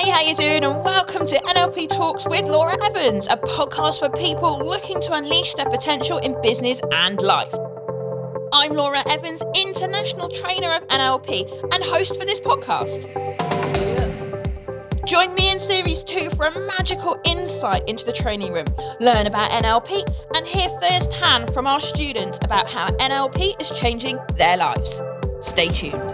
Hey, how you doing? And welcome to NLP Talks with Laura Evans, a podcast for people looking to unleash their potential in business and life. I'm Laura Evans, international trainer of NLP and host for this podcast. Join me in Series 2 for a magical insight into the training room, learn about NLP and hear firsthand from our students about how NLP is changing their lives. Stay tuned.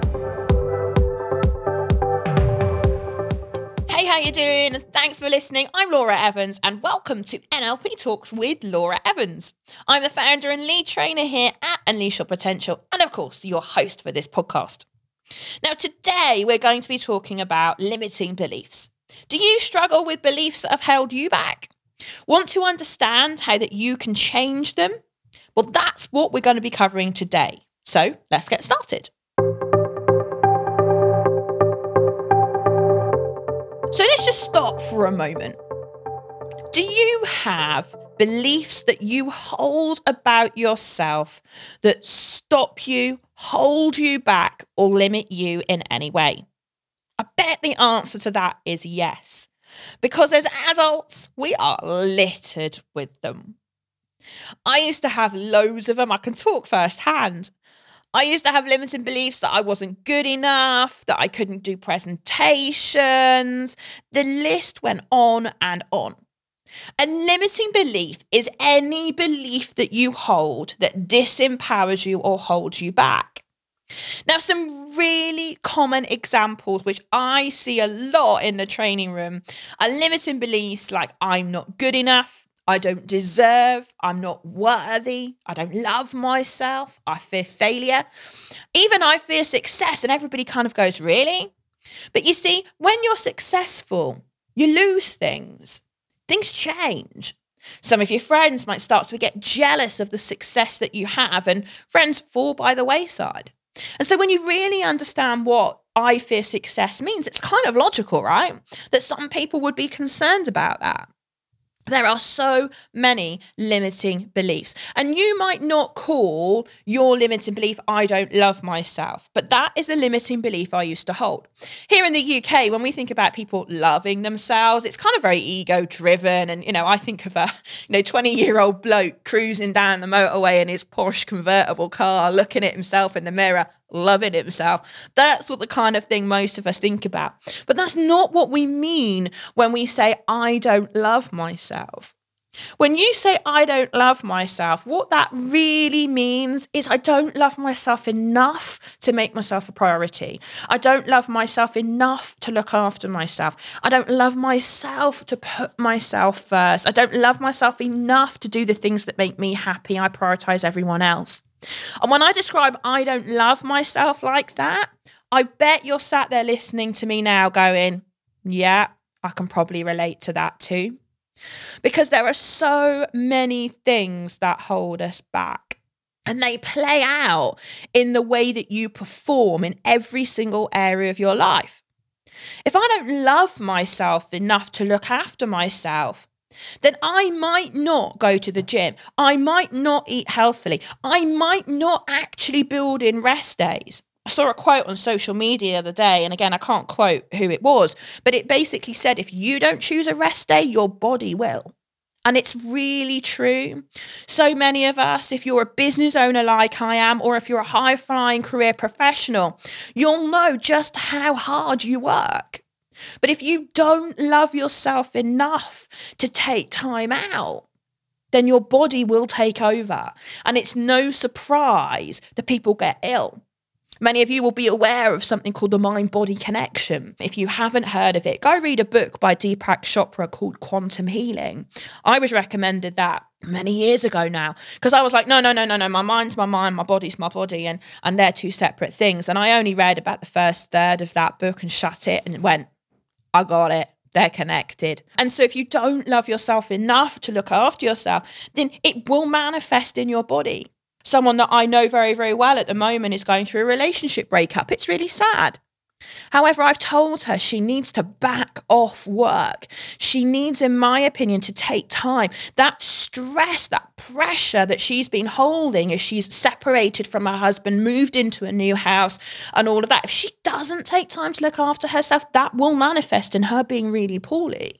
Hey, how you doing? Thanks for listening. I'm Laura Evans and welcome to NLP Talks with Laura Evans. I'm the founder and lead trainer here at Unleash Your Potential and of course your host for this podcast. Now today we're going to be talking about limiting beliefs. Do you struggle with beliefs that have held you back? Want to understand how that you can change them? Well, that's what we're going to be covering today. So let's get started. So let's just stop for a moment. Do you have beliefs that you hold about yourself that stop you, hold you back, or limit you in any way? I bet the answer to that is yes, because as adults, we are littered with them. I used to have loads of them. I can talk firsthand. I used to have limiting beliefs that I wasn't good enough, that I couldn't do presentations. The list went on and on. A limiting belief is any belief that you hold that disempowers you or holds you back. Now, some really common examples, which I see a lot in the training room, are limiting beliefs like I'm not good enough, I don't deserve, I'm not worthy, I don't love myself, I fear failure, even I fear success, and everybody kind of goes, really? But you see, when you're successful, you lose things. Things change. Some of your friends might start to get jealous of the success that you have, and friends fall by the wayside. And so when you really understand what I fear success means, it's kind of logical, right? That some people would be concerned about that. There are so many limiting beliefs, and you might not call your limiting belief, I don't love myself, but that is a limiting belief I used to hold. Here in the UK, when we think about people loving themselves, it's kind of very ego driven. And, I think of a, 20-year-old bloke cruising down the motorway in his Porsche convertible car, looking at himself in the mirror, loving himself. That's what the kind of thing most of us think about. But that's not what we mean when we say, I don't love myself. When you say, I don't love myself, what that really means is I don't love myself enough to make myself a priority. I don't love myself enough to look after myself. I don't love myself to put myself first. I don't love myself enough to do the things that make me happy. I prioritize everyone else. And when I describe I don't love myself like that, I bet you're sat there listening to me now going, yeah, I can probably relate to that too. Because there are so many things that hold us back. And they play out in the way that you perform in every single area of your life. If I don't love myself enough to look after myself, then I might not go to the gym. I might not eat healthily. I might not actually build in rest days. I saw a quote on social media the other day, and again, I can't quote who it was, but it basically said, if you don't choose a rest day, your body will. And it's really true. So many of us, if you're a business owner like I am, or if you're a high-flying career professional, you'll know just how hard you work. But if you don't love yourself enough to take time out, then your body will take over. And it's no surprise that people get ill. Many of you will be aware of something called the mind-body connection. If you haven't heard of it, go read a book by Deepak Chopra called Quantum Healing. I was recommended that many years ago now, because I was like, no, my mind's my mind, my body's my body, and they're two separate things. And I only read about the first third of that book and shut it and went, I got it. They're connected. And so if you don't love yourself enough to look after yourself, then it will manifest in your body. Someone that I know very, very well at the moment is going through a relationship breakup. It's really sad. However, I've told her she needs to back off work. She needs, in my opinion, to take time. That stress, that pressure that she's been holding as she's separated from her husband, moved into a new house and all of that. If she doesn't take time to look after herself, that will manifest in her being really poorly.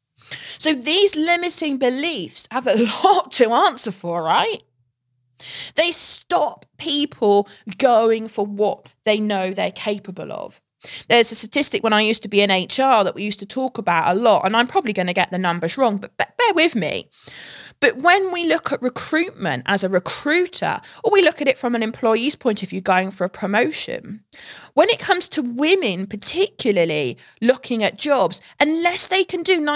So these limiting beliefs have a lot to answer for, right? They stop people going for what they know they're capable of. There's a statistic when I used to be in HR that we used to talk about a lot, and I'm probably going to get the numbers wrong, but bear with me. But when we look at recruitment as a recruiter, or we look at it from an employee's point of view going for a promotion, when it comes to women particularly looking at jobs, unless they can do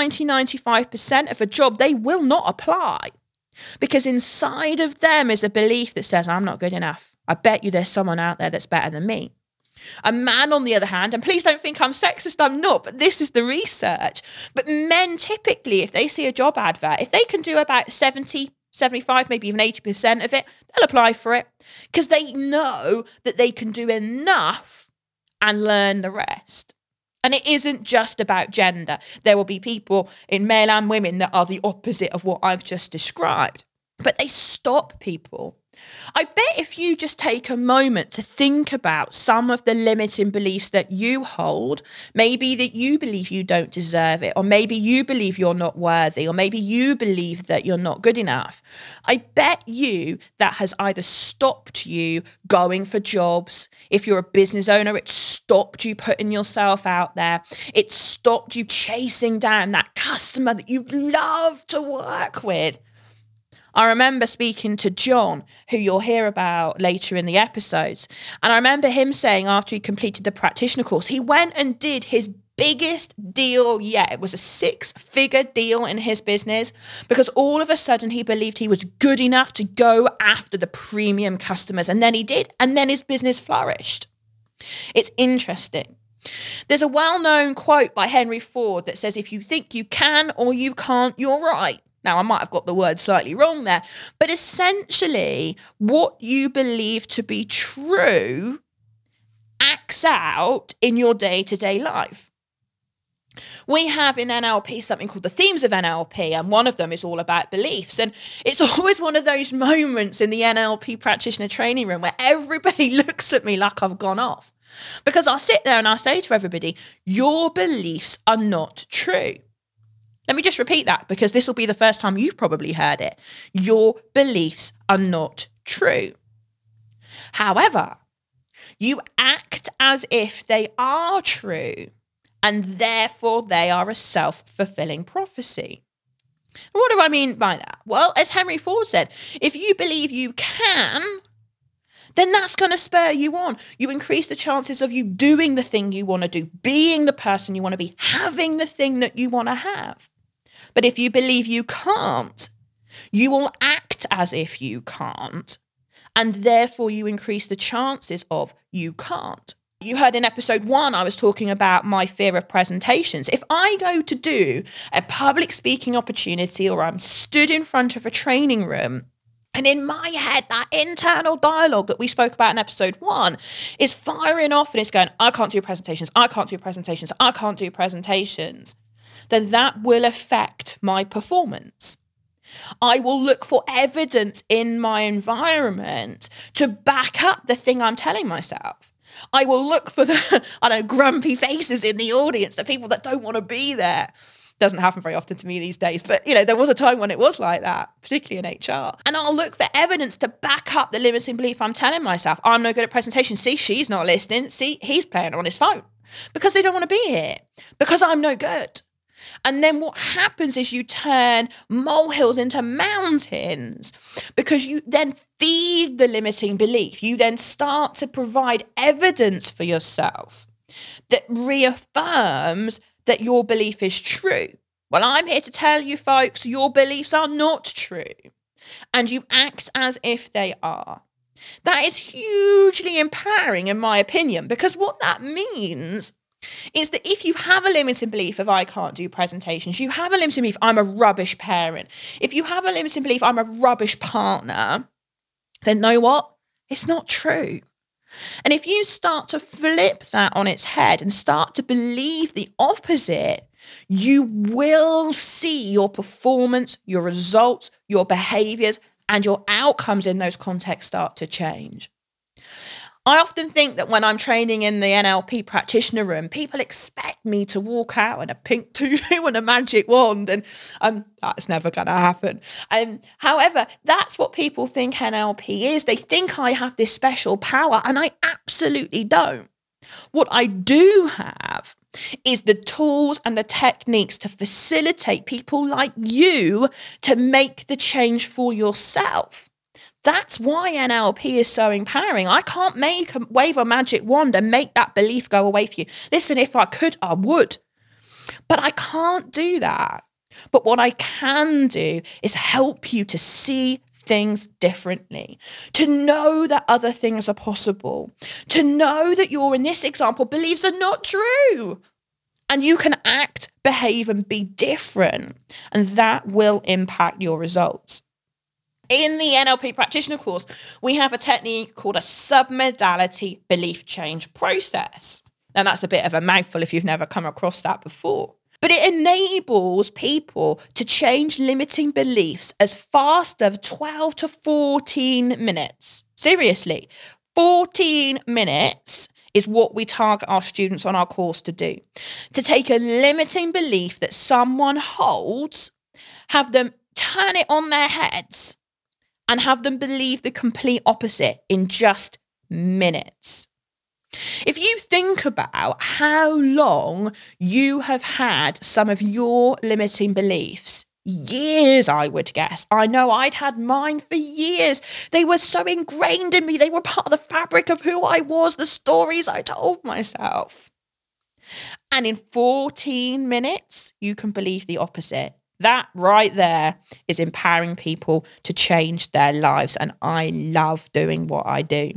95% of a job, they will not apply. Because inside of them is a belief that says, I'm not good enough. I bet you there's someone out there that's better than me. A man, on the other hand, and please don't think I'm sexist, I'm not, but this is the research. But men typically, if they see a job advert, if they can do about 70, 75, maybe even 80% of it, they'll apply for it because they know that they can do enough and learn the rest. And it isn't just about gender. There will be people in male and women that are the opposite of what I've just described. But they stop people. I bet if you just take a moment to think about some of the limiting beliefs that you hold, maybe that you believe you don't deserve it, or maybe you believe you're not worthy, or maybe you believe that you're not good enough. I bet you that has either stopped you going for jobs. If you're a business owner, it stopped you putting yourself out there. It stopped you chasing down that customer that you love to work with. I remember speaking to John, who you'll hear about later in the episodes. And I remember him saying after he completed the practitioner course, he went and did his biggest deal yet. It was a 6-figure deal in his business because all of a sudden he believed he was good enough to go after the premium customers. And then he did. And then his business flourished. It's interesting. There's a well-known quote by Henry Ford that says, if you think you can or you can't, you're right. Now, I might have got the word slightly wrong there, but essentially what you believe to be true acts out in your day-to-day life. We have in NLP something called the themes of NLP, and one of them is all about beliefs. And it's always one of those moments in the NLP practitioner training room where everybody looks at me like I've gone off. Because I'll sit there and I'll say to everybody, your beliefs are not true. Let me just repeat that because this will be the first time you've probably heard it. Your beliefs are not true. However, you act as if they are true, and therefore they are a self-fulfilling prophecy. What do I mean by that? Well, as Henry Ford said, if you believe you can, then that's going to spur you on. You increase the chances of you doing the thing you want to do, being the person you want to be, having the thing that you want to have. But if you believe you can't, you will act as if you can't, and therefore you increase the chances of you can't. You heard in episode 1, I was talking about my fear of presentations. If I go to do a public speaking opportunity or I'm stood in front of a training room, and in my head, that internal dialogue that we spoke about in episode 1 is firing off and it's going, I can't do presentations, I can't do presentations, I can't do presentations, then that will affect my performance. I will look for evidence in my environment to back up the thing I'm telling myself. I will look for the, grumpy faces in the audience, the people that don't want to be there. Doesn't happen very often to me these days, but there was a time when it was like that, particularly in HR. And I'll look for evidence to back up the limiting belief I'm telling myself. I'm no good at presentations. See, she's not listening. See, he's playing on his phone because they don't want to be here because I'm no good. And then what happens is you turn molehills into mountains because you then feed the limiting belief. You then start to provide evidence for yourself that reaffirms that your belief is true. Well, I'm here to tell you, folks, your beliefs are not true. And you act as if they are. That is hugely empowering, in my opinion, because what that means is that if you have a limiting belief of I can't do presentations, you have a limiting belief I'm a rubbish parent, if you have a limiting belief I'm a rubbish partner, then know what? It's not true. And if you start to flip that on its head and start to believe the opposite, you will see your performance, your results, your behaviors, and your outcomes in those contexts start to change. I often think that when I'm training in the NLP practitioner room, people expect me to walk out in a pink tutu and a magic wand, and that's never going to happen. However, that's what people think NLP is. They think I have this special power, and I absolutely don't. What I do have is the tools and the techniques to facilitate people like you to make the change for yourself. That's why NLP is so empowering. I can't wave a magic wand and make that belief go away for you. Listen, if I could, I would. But I can't do that. But what I can do is help you to see things differently, to know that other things are possible, to know that your, in this example, beliefs are not true. And you can act, behave, and be different. And that will impact your results. In the NLP practitioner course, we have a technique called a submodality belief change process. Now, that's a bit of a mouthful if you've never come across that before. But it enables people to change limiting beliefs as fast as 12 to 14 minutes. Seriously, 14 minutes is what we target our students on our course to do. To take a limiting belief that someone holds, have them turn it on their heads, and have them believe the complete opposite in just minutes. If you think about how long you have had some of your limiting beliefs, years, I would guess. I know I'd had mine for years. They were so ingrained in me. They were part of the fabric of who I was, the stories I told myself. And in 14 minutes, you can believe the opposite. That right there is empowering people to change their lives. And I love doing what I do.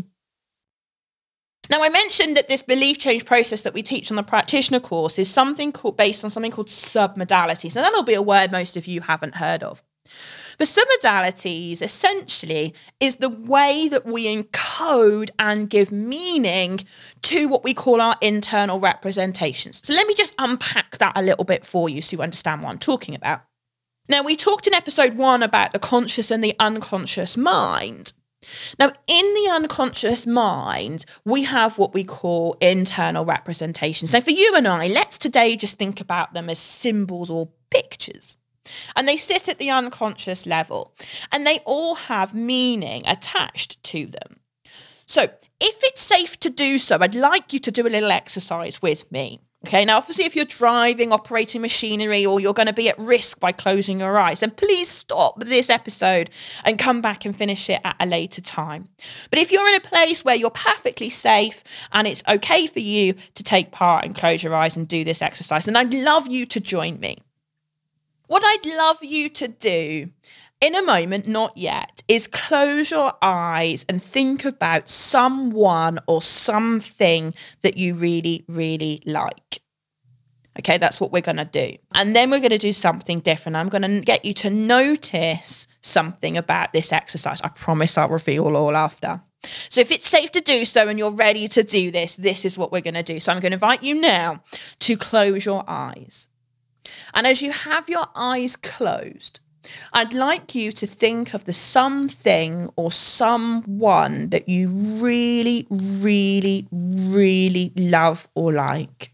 Now, I mentioned that this belief change process that we teach on the practitioner course is based on something called submodalities. Now, that'll be a word most of you haven't heard of. But submodalities essentially is the way that we encode and give meaning to what we call our internal representations. So let me just unpack that a little bit for you so you understand what I'm talking about. Now, we talked in episode 1 about the conscious and the unconscious mind. Now, in the unconscious mind, we have what we call internal representations. Now, for you and I, let's today just think about them as symbols or pictures. And they sit at the unconscious level, and they all have meaning attached to them. So if it's safe to do so, I'd like you to do a little exercise with me. Okay, now obviously if you're driving, operating machinery, or you're going to be at risk by closing your eyes, then please stop this episode and come back and finish it at a later time. But if you're in a place where you're perfectly safe and it's okay for you to take part and close your eyes and do this exercise, then I'd love you to join me. What I'd love you to do in a moment, not yet, is close your eyes and think about someone or something that you really, really like. Okay, that's what we're going to do. And then we're going to do something different. I'm going to get you to notice something about this exercise. I promise I'll reveal all after. So if it's safe to do so and you're ready to do this, this is what we're going to do. So I'm going to invite you now to close your eyes. And as you have your eyes closed, I'd like you to think of the something or someone that you really, really, really love or like.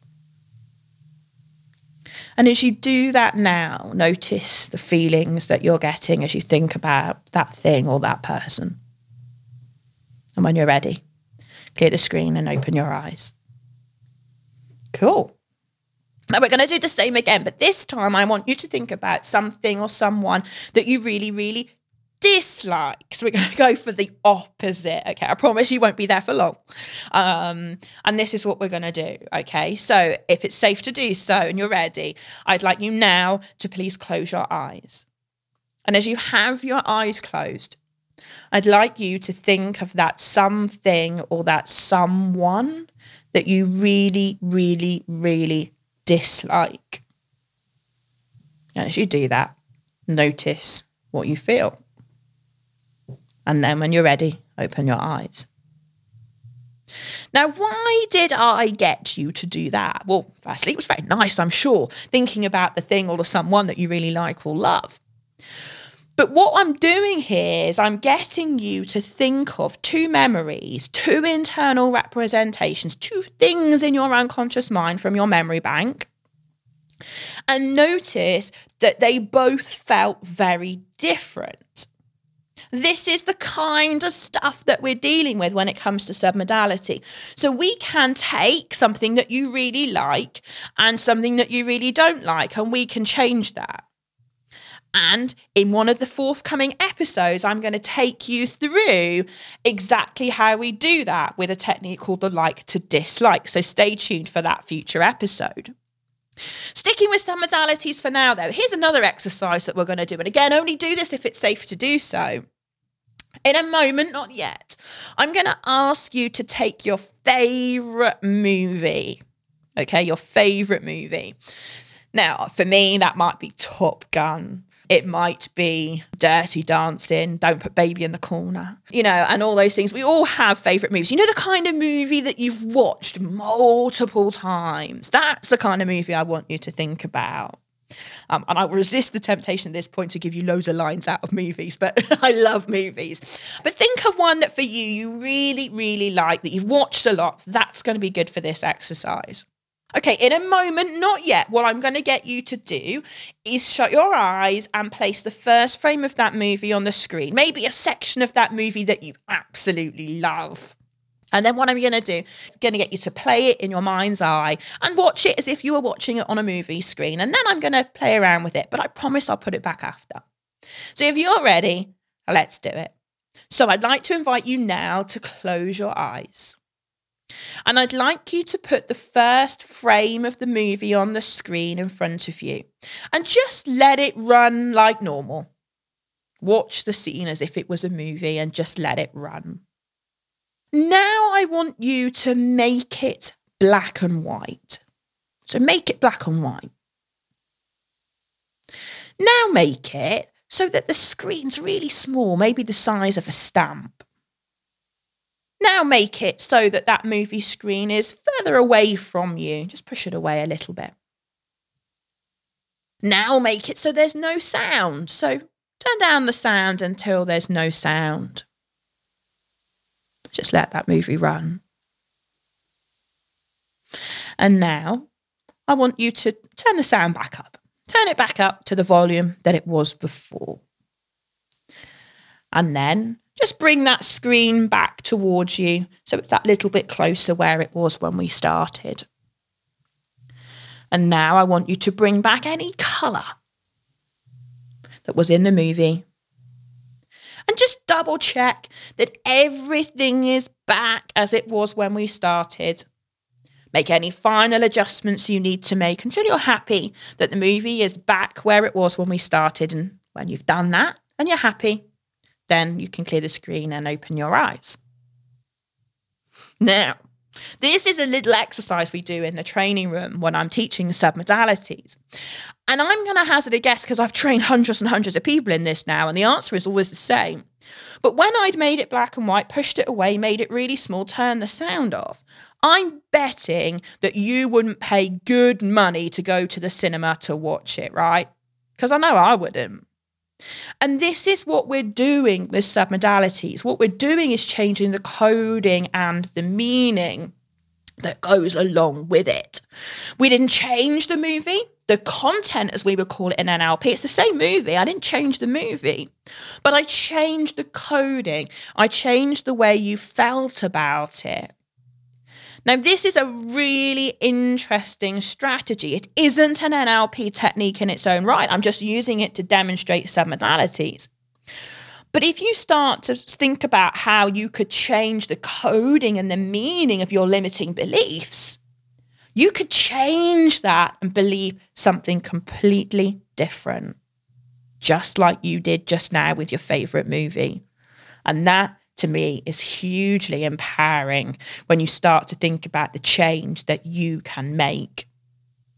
And as you do that now, notice the feelings that you're getting as you think about that thing or that person. And when you're ready, clear the screen and open your eyes. Cool. Now we're going to do the same again, but this time I want you to think about something or someone that you really, really dislike. So we're going to go for the opposite. Okay, I promise you won't be there for long. And this is what we're going to do. Okay, so if it's safe to do so and you're ready, I'd like you now to please close your eyes. And as you have your eyes closed, I'd like you to think of that something or that someone that you really, really, really dislike. And as you do that, notice what you feel. And then when you're ready, open your eyes. Now, why did I get you to do that? Well, firstly, it was very nice, I'm sure, thinking about the thing or the someone that you really like or love. But what I'm doing here is I'm getting you to think of two memories, two internal representations, two things in your unconscious mind from your memory bank, and notice that they both felt very different. This is the kind of stuff that we're dealing with when it comes to submodality. So we can take something that you really like and something that you really don't like, and we can change that. And in one of the forthcoming episodes, I'm going to take you through exactly how we do that with a technique called the like to dislike. So stay tuned for that future episode. Sticking with submodalities for now, though, here's another exercise that we're going to do. And again, only do this if it's safe to do so. In a moment, not yet, I'm going to ask you to take your favourite movie. Okay, your favourite movie. Now, for me, that might be Top Gun. It might be Dirty Dancing, Don't Put Baby in the Corner, and all those things. We all have favourite movies. The kind of movie that you've watched multiple times. That's the kind of movie I want you to think about. And I resist the temptation at this point to give you loads of lines out of movies, but I love movies. But think of one that for you really, really like, that you've watched a lot. That's going to be good for this exercise. Okay, in a moment, not yet, what I'm going to get you to do is shut your eyes and place the first frame of that movie on the screen, maybe a section of that movie that you absolutely love. And then what I'm going to do is going to get you to play it in your mind's eye and watch it as if you were watching it on a movie screen. And then I'm going to play around with it, but I promise I'll put it back after. So if you're ready, let's do it. So I'd like to invite you now to close your eyes. And I'd like you to put the first frame of the movie on the screen in front of you and just let it run like normal. Watch the scene as if it was a movie and just let it run. Now I want you to make it black and white. So make it black and white. Now make it so that the screen's really small, maybe the size of a stamp. Now make it so that that movie screen is further away from you. Just push it away a little bit. Now make it so there's no sound. So turn down the sound until there's no sound. Just let that movie run. And now I want you to turn the sound back up. Turn it back up to the volume that it was before. And then just bring that screen back towards you so it's that little bit closer where it was when we started. And now I want you to bring back any colour that was in the movie. And just double check that everything is back as it was when we started. Make any final adjustments you need to make until you're happy that the movie is back where it was when we started. And when you've done that and you're happy, then you can clear the screen and open your eyes. Now, this is a little exercise we do in the training room when I'm teaching submodalities. And I'm going to hazard a guess because I've trained hundreds and hundreds of people in this now, and the answer is always the same. But when I'd made it black and white, pushed it away, made it really small, turned the sound off, I'm betting that you wouldn't pay good money to go to the cinema to watch it, right? Because I know I wouldn't. And this is what we're doing with submodalities. What we're doing is changing the coding and the meaning that goes along with it. We didn't change the movie, the content, as we would call it in NLP. It's the same movie. I didn't change the movie, but I changed the coding. I changed the way you felt about it. Now, this is a really interesting strategy. It isn't an NLP technique in its own right. I'm just using it to demonstrate submodalities. But if you start to think about how you could change the coding and the meaning of your limiting beliefs, you could change that and believe something completely different, just like you did just now with your favorite movie. And that, to me, is hugely empowering when you start to think about the change that you can make.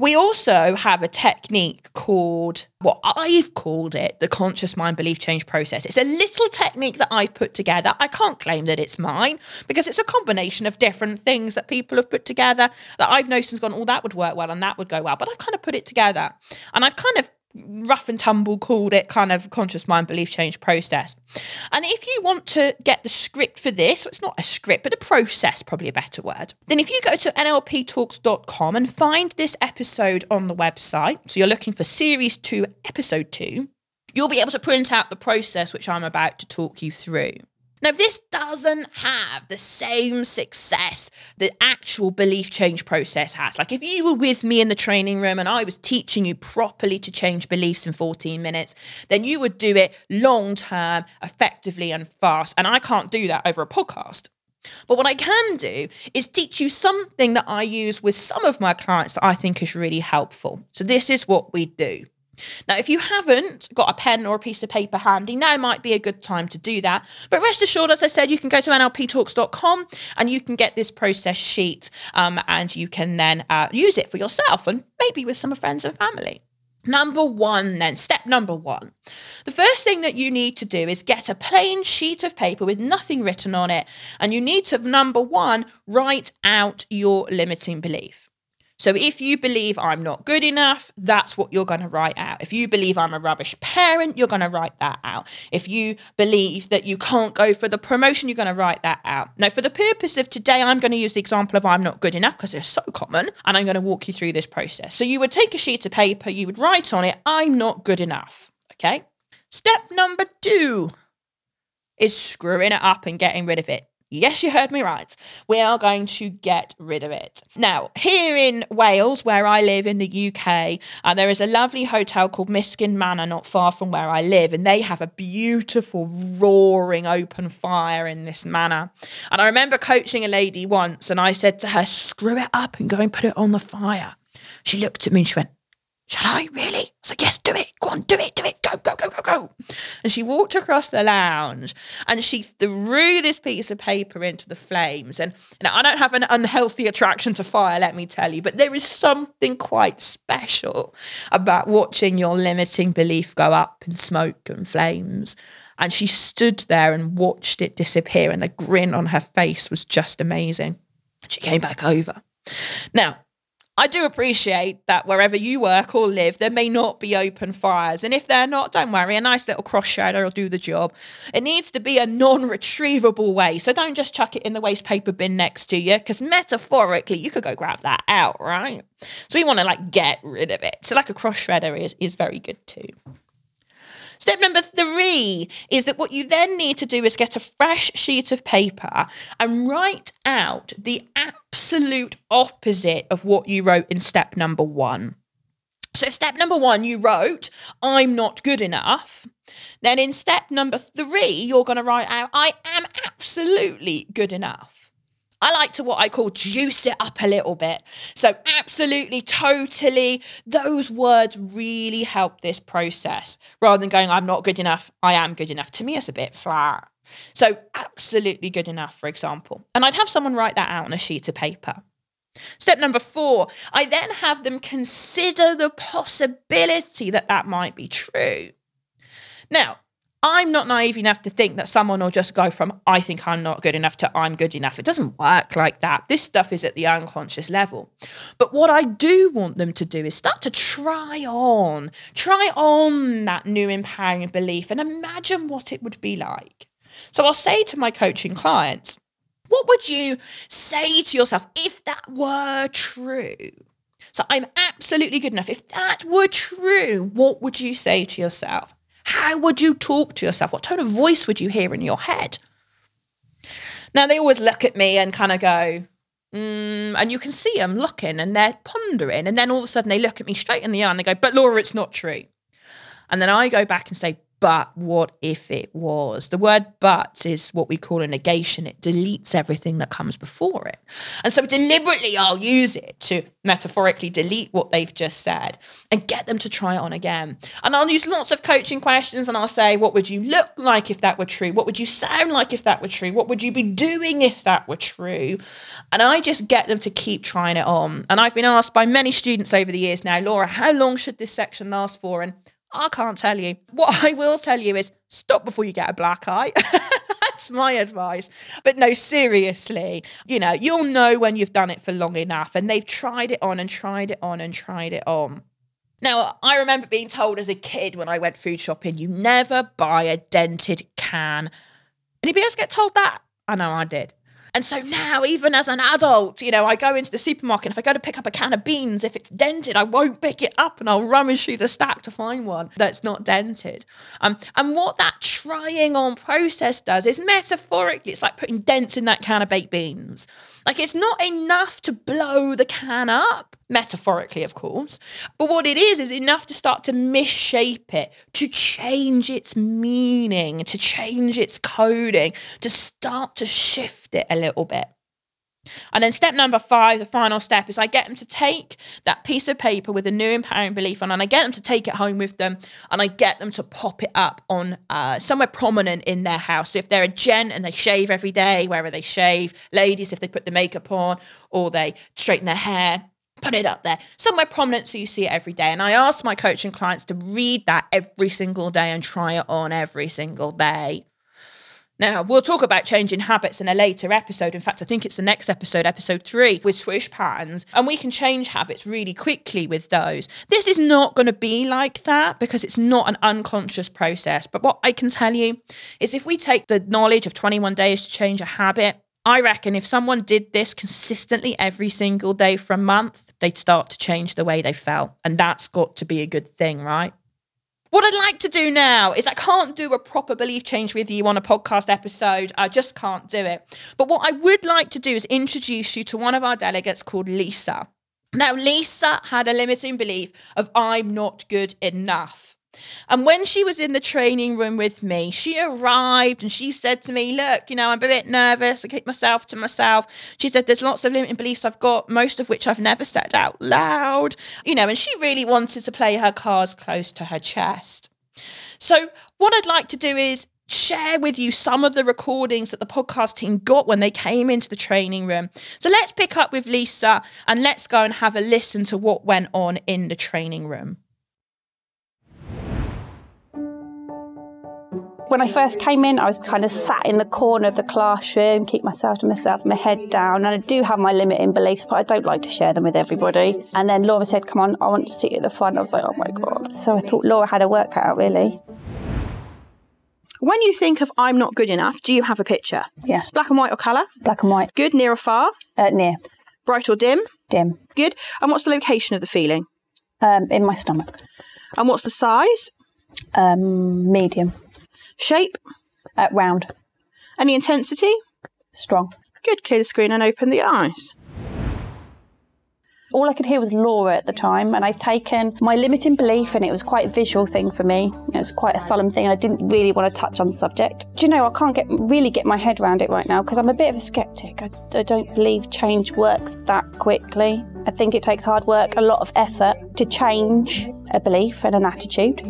We also have a technique called, what I've called it, the conscious mind belief change process. It's a little technique that I've put together. I can't claim that it's mine because it's a combination of different things that people have put together that I've noticed and gone, oh, that would work well and that would go well. But I've kind of put it together and I've kind of rough and tumble called it kind of conscious mind belief change process. And if you want to get the script for this, it's not a script, but a process, probably a better word, then if you go to nlptalks.com and find this episode on the website, so you're looking for series 2, episode 2, you'll be able to print out the process which I'm about to talk you through. Now, this doesn't have the same success the actual belief change process has. Like if you were with me in the training room and I was teaching you properly to change beliefs in 14 minutes, then you would do it long term, effectively and fast. And I can't do that over a podcast. But what I can do is teach you something that I use with some of my clients that I think is really helpful. So this is what we do. Now, if you haven't got a pen or a piece of paper handy, now might be a good time to do that. But rest assured, as I said, you can go to nlptalks.com and you can get this process sheet and you can then use it for yourself and maybe with some friends and family. Step number one. The first thing that you need to do is get a plain sheet of paper with nothing written on it. And you need to, number one, write out your limiting belief. So if you believe I'm not good enough, that's what you're going to write out. If you believe I'm a rubbish parent, you're going to write that out. If you believe that you can't go for the promotion, you're going to write that out. Now, for the purpose of today, I'm going to use the example of I'm not good enough because it's so common, and I'm going to walk you through this process. So you would take a sheet of paper, you would write on it, I'm not good enough, okay? Step number 2 is screwing it up and getting rid of it. Yes, you heard me right. We are going to get rid of it. Now, here in Wales, where I live in the UK, there is a lovely hotel called Miskin Manor, not far from where I live, and they have a beautiful roaring open fire in this manor. And I remember coaching a lady once, and I said to her, screw it up and go and put it on the fire. She looked at me and she went, shall I really? I was like, yes, do it. Go on, do it. Go. And she walked across the lounge and she threw this piece of paper into the flames. And I don't have an unhealthy attraction to fire, let me tell you, but there is something quite special about watching your limiting belief go up in smoke and flames. And she stood there and watched it disappear, and the grin on her face was just amazing. She came back over. Now, I do appreciate that wherever you work or live, there may not be open fires. And if they're not, don't worry, a nice little cross shadow will do the job. It needs to be a non-retrievable way. So don't just chuck it in the waste paper bin next to you, because metaphorically, you could go grab that out, right? So we want to get rid of it. So a cross shredder is very good too. Step number 3 is that what you then need to do is get a fresh sheet of paper and write out the absolute opposite of what you wrote in step number 1. So if step number 1, you wrote, I'm not good enough, then in step number 3, you're going to write out, I am absolutely good enough. I like to what I call juice it up a little bit. So absolutely, totally, those words really help this process. Rather than going, I'm not good enough, I am good enough. To me, it's a bit flat. So absolutely good enough, for example. And I'd have someone write that out on a sheet of paper. Step number 4, I then have them consider the possibility that that might be true. Now, I'm not naive enough to think that someone will just go from I think I'm not good enough to I'm good enough. It doesn't work like that. This stuff is at the unconscious level. But what I do want them to do is start to try on that new empowering belief and imagine what it would be like. So I'll say to my coaching clients, what would you say to yourself if that were true? So I'm absolutely good enough. If that were true, what would you say to yourself? How would you talk to yourself? What tone of voice would you hear in your head? Now, they always look at me and kind of go, and you can see them looking and they're pondering. And then all of a sudden they look at me straight in the eye and they go, but Laura, it's not true. And then I go back and say, but what if it was? The word but is what we call a negation. It deletes everything that comes before it. And so deliberately I'll use it to metaphorically delete what they've just said and get them to try it on again. And I'll use lots of coaching questions and I'll say, what would you look like if that were true? What would you sound like if that were true? What would you be doing if that were true? And I just get them to keep trying it on. And I've been asked by many students over the years now, Laura, how long should this section last for? And I can't tell you. What I will tell you is stop before you get a black eye. That's my advice. But no, seriously, you'll know when you've done it for long enough and they've tried it on and tried it on and tried it on. Now, I remember being told as a kid when I went food shopping, you never buy a dented can. Anybody else get told that? I know I did. And so now, even as an adult, I go into the supermarket and if I go to pick up a can of beans, if it's dented, I won't pick it up and I'll rummage through the stack to find one that's not dented. And what that trying on process does is metaphorically, it's like putting dents in that can of baked beans. Like it's not enough to blow the can up, metaphorically, of course. But what it is enough to start to misshape it, to change its meaning, to change its coding, to start to shift it a little bit. And then step number 5, the final step, is I get them to take that piece of paper with a new empowering belief on and I get them to take it home with them and I get them to pop it up on somewhere prominent in their house. So if they're a gent and they shave every day, wherever they shave, ladies, if they put the makeup on or they straighten their hair, put it up there, somewhere prominent so you see it every day. And I ask my coaching clients to read that every single day and try it on every single day. Now, we'll talk about changing habits in a later episode. In fact, I think it's the next episode, episode 3, with swoosh patterns. And we can change habits really quickly with those. This is not going to be like that because it's not an unconscious process. But what I can tell you is if we take the knowledge of 21 days to change a habit, I reckon if someone did this consistently every single day for a month, they'd start to change the way they felt. And that's got to be a good thing, right? What I'd like to do now is I can't do a proper belief change with you on a podcast episode. I just can't do it. But what I would like to do is introduce you to one of our delegates called Lisa. Now, Lisa had a limiting belief of I'm not good enough. And when she was in the training room with me, she arrived and she said to me, look, I'm a bit nervous. I keep myself to myself. She said, there's lots of limiting beliefs I've got, most of which I've never said out loud, and she really wanted to play her cards close to her chest. So what I'd like to do is share with you some of the recordings that the podcast team got when they came into the training room. So let's pick up with Lisa and let's go and have a listen to what went on in the training room. When I first came in, I was kind of sat in the corner of the classroom, keep myself to myself, my head down. And I do have my limiting beliefs, but I don't like to share them with everybody. And then Laura said, come on, I want to sit at the front. I was like, oh my God. So I thought Laura had her work cut out, really. When you think of I'm not good enough, do you have a picture? Yes. Black and white or colour? Black and white. Good, near or far? Near. Bright or dim? Dim. Good. And what's the location of the feeling? In my stomach. And what's the size? Medium. Shape? Round. Any intensity? Strong. Good. Clear the screen and open the eyes. All I could hear was Laura at the time, and I've taken my limiting belief, and it was quite a visual thing for me. It was quite a solemn thing, and I didn't really want to touch on the subject. Do you know, I can't really get my head around it right now because I'm a bit of a skeptic. I don't believe change works that quickly. I think it takes hard work, a lot of effort to change a belief and an attitude.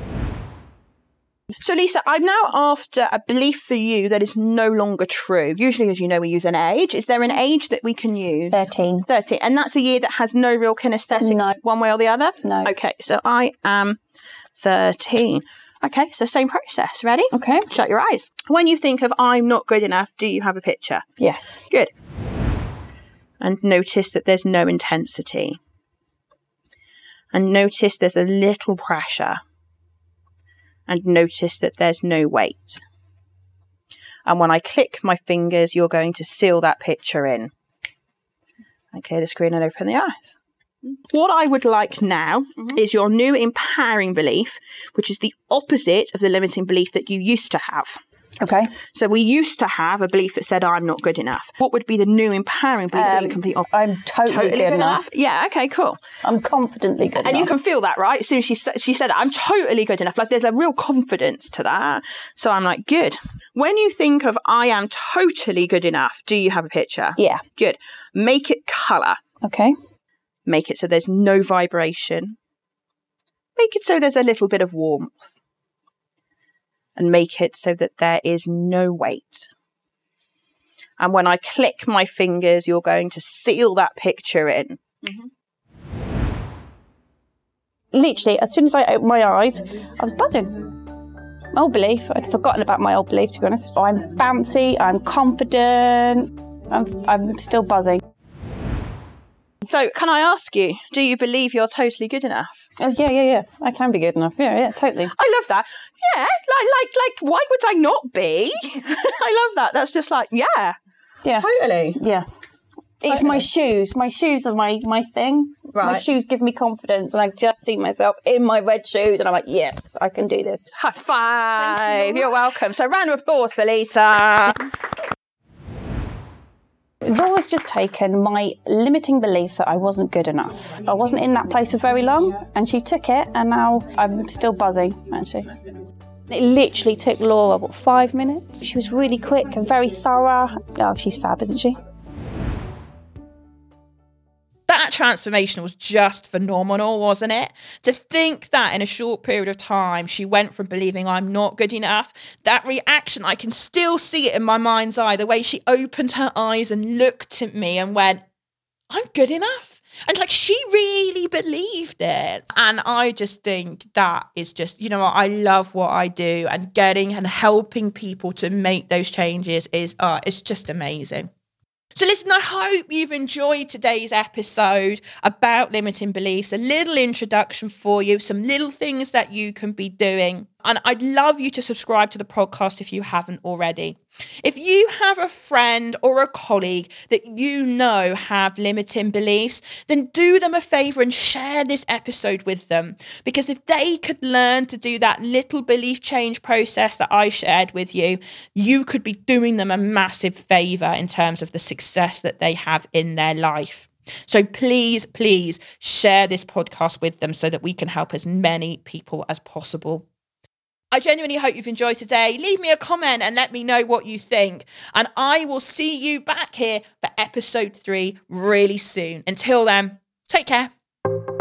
So Lisa, I'm now after a belief for you that is no longer true. Usually, as you know, we use an age. Is there an age that we can use? 13. 13. And that's a year that has no real kinesthetics No. one way or the other? No. Okay, so I am 13. Okay, so same process. Ready? Okay. Shut your eyes. When you think of I'm not good enough, do you have a picture? Yes. Good. And notice that there's no intensity. And notice there's a little pressure. And notice that there's no weight. And when I click my fingers, you're going to seal that picture in. And clear the screen and open the eyes. What I would like now is your new empowering belief, which is the opposite of the limiting belief that you used to have. Okay. So we used to have a belief that said, I'm not good enough. What would be the new empowering belief that's a complete opposite? I'm totally good enough. Yeah, okay, cool. I'm confidently good enough. And you can feel that, right? As soon as she said, I'm totally good enough. Like, there's a real confidence to that. So I'm like, good. When you think of I am totally good enough, do you have a picture? Yeah. Good. Make it colour. Okay. Make it so there's no vibration. Make it so there's a little bit of warmth. And make it so that there is no weight. And when I click my fingers, you're going to seal that picture in. Mm-hmm. Literally, as soon as I opened my eyes, I was buzzing. My old belief, I'd forgotten about my old belief, to be honest. I'm bouncy, I'm confident, I'm still buzzing. So, can I ask you, do you believe you're totally good enough? Oh, yeah. I can be good enough. Yeah, totally. I love that. Yeah, like, why would I not be? I love that. That's just like, yeah. Totally. Yeah. It's my shoes. My shoes are my thing. Right. My shoes give me confidence, and I just see myself in my red shoes, and I'm like, yes, I can do this. High five. You're welcome. So, round of applause for Lisa. Laura's just taken my limiting belief that I wasn't good enough. I wasn't in that place for very long, and she took it, and now I'm still buzzing, actually. It literally took Laura, 5 minutes? She was really quick and very thorough. Oh, she's fab, isn't she? That transformation was just phenomenal, wasn't it? To think that in a short period of time, she went from believing I'm not good enough. That reaction, I can still see it in my mind's eye, the way she opened her eyes and looked at me and went, I'm good enough. And like, she really believed it. And I just think that is just, you know what, I love what I do, and getting and helping people to make those changes is, it's just amazing. So listen, I hope you've enjoyed today's episode about limiting beliefs, a little introduction for you, some little things that you can be doing. And I'd love you to subscribe to the podcast if you haven't already. If you have a friend or a colleague that you know have limiting beliefs, then do them a favour and share this episode with them. Because if they could learn to do that little belief change process that I shared with you, you could be doing them a massive favour in terms of the success that they have in their life. So please share this podcast with them so that we can help as many people as possible. I genuinely hope you've enjoyed today. Leave me a comment and let me know what you think. And I will see you back here for episode 3 really soon. Until then, take care.